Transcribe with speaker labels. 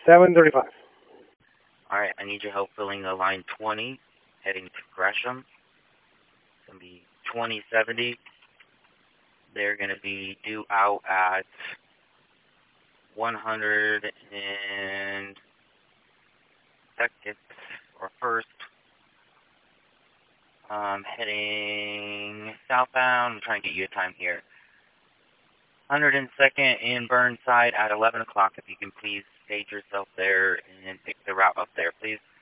Speaker 1: 7:35.
Speaker 2: All right, I need your help filling the line 20, heading to Gresham. It's going to be 2070. They're going to be due out at 100 and second or first. Heading southbound. I'm trying to get you a time here. 102nd in Burnside at 11 o'clock. If you can please stage yourself there and pick the route up there, please.